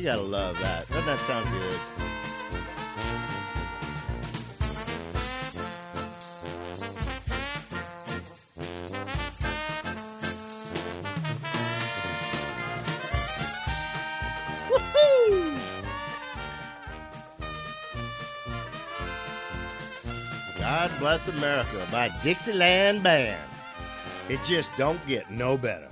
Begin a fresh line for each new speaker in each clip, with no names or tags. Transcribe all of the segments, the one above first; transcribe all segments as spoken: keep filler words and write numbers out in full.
You gotta love that. Doesn't that sound good? Woohoo! God Bless America by Dixieland Band. It just don't get no better.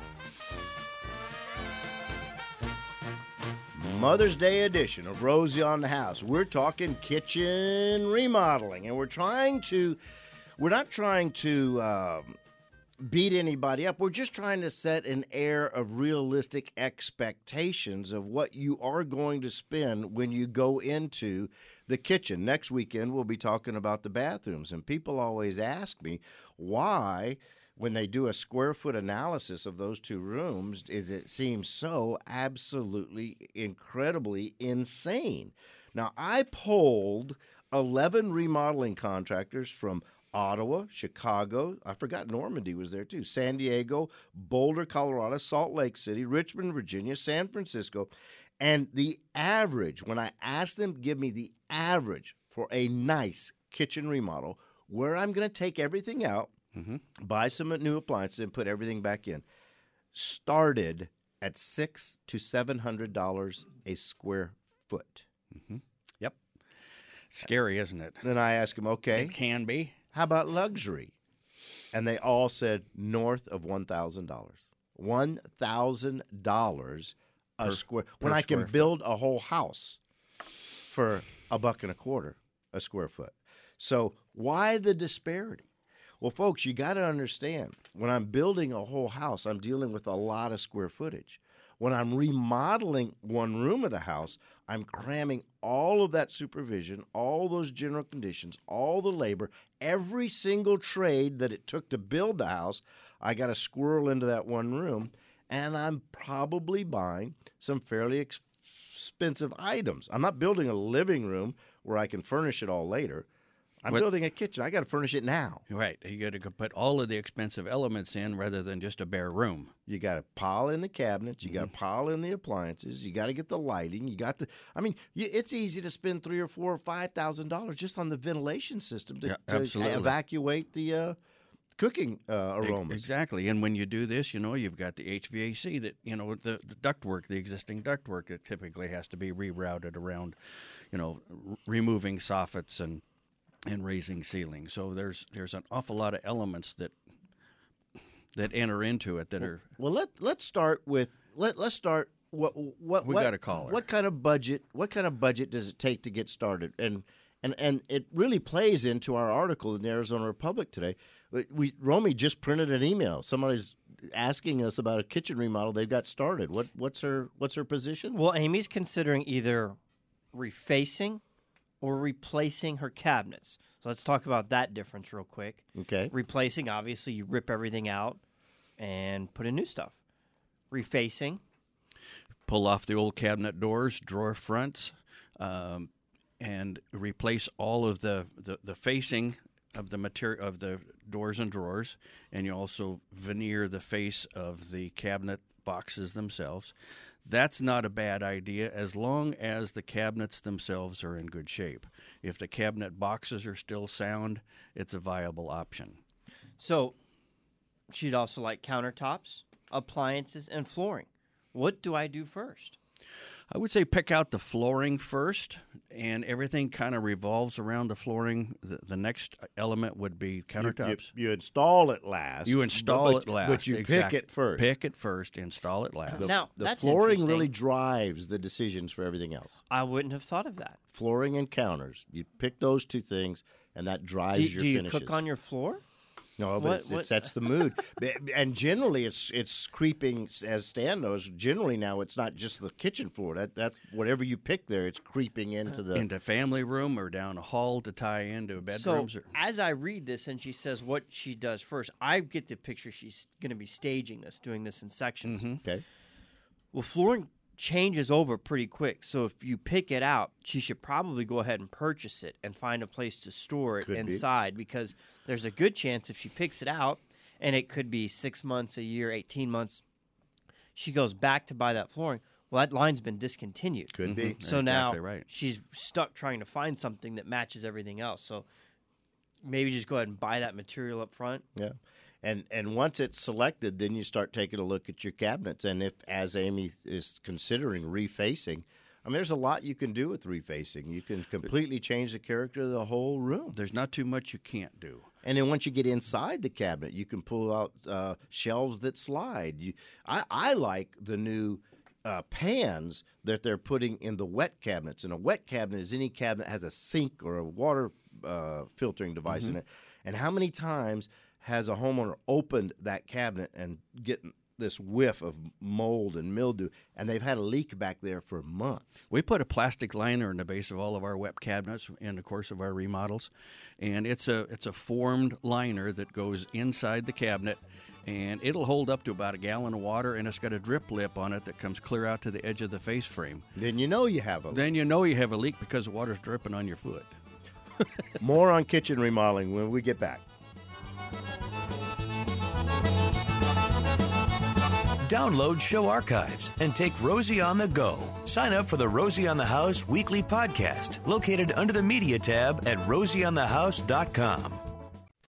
Mother's Day edition of Rosie on the House. We're talking kitchen remodeling, and we're trying to, we're not trying to um, beat anybody up. We're just trying to set an air of realistic expectations of what you are going to spend when you go into the kitchen. Next weekend, we'll be talking about the bathrooms, and people always ask me why, when they do a square foot analysis of those two rooms, is it seems so absolutely incredibly insane. Now, I polled eleven remodeling contractors from Ottawa, Chicago, I forgot Normandy was there too, San Diego, Boulder, Colorado, Salt Lake City, Richmond, Virginia, San Francisco, and the average, when I asked them to give me the average for a nice kitchen remodel, where I'm going to take everything out, mm-hmm. buy some new appliances, and put everything back in, started at six to seven hundred dollars a square foot.
Mm-hmm. Yep, scary, isn't it?
Then I asked them, okay,
it can be.
How about luxury? And they all said north of one thousand dollars. One thousand dollars a
per,
square. When I can build a whole house for a buck and a quarter a square foot. So why the disparity? Well, folks, you got to understand, when I'm building a whole house, I'm dealing with a lot of square footage. When I'm remodeling one room of the house, I'm cramming all of that supervision, all those general conditions, all the labor, every single trade that it took to build the house, I got to squirrel into that one room, and I'm probably buying some fairly ex- expensive items. I'm not building a living room where I can furnish it all later. I'm what? building a kitchen. I got to furnish it now.
Right. You got to put all of the expensive elements in rather than just a bare room.
You got to pile in the cabinets. You mm-hmm. got to pile in the appliances. You got to get the lighting. You got to. I mean, you, it's easy to spend three or four or five thousand dollars just on the ventilation system to,
yeah,
to evacuate the uh, cooking uh, aromas.
Exactly. And when you do this, you know, you've got the H V A C that, you know, the, the ductwork, the existing ductwork that typically has to be rerouted around, you know, r- removing soffits and. and raising ceilings. So there's there's an awful lot of elements that that enter into it that
well,
are
well. Let let's start with let let's start what what
we
what,
got a caller.
What kind of budget? What kind of budget does it take to get started? And and and it really plays into our article in the Arizona Republic today. We, we Romy just printed an email. Somebody's asking us about a kitchen remodel they've got started. What what's her what's her position?
Well, Amy's considering either refacing or replacing her cabinets. So let's talk about that difference real quick.
Okay.
Replacing, obviously, you rip everything out and put in new stuff. Refacing.
Pull off the old cabinet doors, drawer fronts, um, and replace all of the, the, the facing of the material of the doors and drawers, and you also veneer the face of the cabinet boxes themselves. That's not a bad idea as long as the cabinets themselves are in good shape. If the cabinet boxes are still sound, it's a viable option.
So she'd also like countertops, appliances, and flooring. What do I do first?
I would say pick out the flooring first, and everything kind of revolves around the flooring. The, the next element would be countertops.
You, you, you install it last.
You install
but,
it last.
But you
exactly.
pick it first.
Pick it first, install it last.
The,
now,
the
that's
flooring really drives the decisions for everything else.
I wouldn't have thought of that.
Flooring and counters. You pick those two things, and that drives
do,
your
do you
finishes.
cook on your floor?
No, but
what,
it's,
what?
it sets the mood. And generally, it's it's creeping, as Stan knows, generally now it's not just the kitchen floor. That that whatever you pick there, it's creeping into the...
Into family room or down a hall to tie into bedrooms.
So
or...
as I read this and she says what she does first, I get the picture she's going to be staging this, doing this in sections.
Mm-hmm.
Okay.
Well, flooring changes over pretty quick. So if you pick it out, she should probably go ahead and purchase it and find a place to store it
Could
inside
be.
because there's a good chance if she picks it out, and it could be six months, a year, eighteen months, she goes back to buy that flooring. Well, that line's been discontinued.
Could be.
Mhm.
So
Exactly
now
right.
she's stuck trying to find something that matches everything else. So maybe just go ahead and buy that material up front.
Yeah. And and once it's selected, then you start taking a look at your cabinets. And if, as Amy is considering refacing, I mean, there's a lot you can do with refacing. You can completely change the character of the whole room.
There's not too much you can't do.
And then once you get inside the cabinet, you can pull out uh, shelves that slide. You, I, I like the new uh, pans that they're putting in the wet cabinets. And a wet cabinet is any cabinet that has a sink or a water uh, filtering device
Mm-hmm.
in it. And how many times has a homeowner opened that cabinet and getting this whiff of mold and mildew, and they've had a leak back there for months?
We put a plastic liner in the base of all of our wet cabinets in the course of our remodels, and it's a it's a formed liner that goes inside the cabinet, and it'll hold up to about a gallon of water, and it's got a drip lip on it that comes clear out to the edge of the face frame.
Then you know you have a leak.
Then you know you have a leak because the water's dripping on your foot.
More on kitchen remodeling when we get back.
Download show archives and take Rosie on the go. Sign up for the Rosie on the House weekly podcast located under the media tab at rosie on the house dot com.